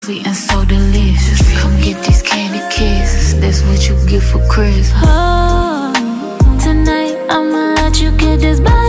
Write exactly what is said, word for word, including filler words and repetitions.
Sweet and so delicious. Come get these candy kisses. That's what you get for Christmas. Oh, tonight I'ma let you get this body.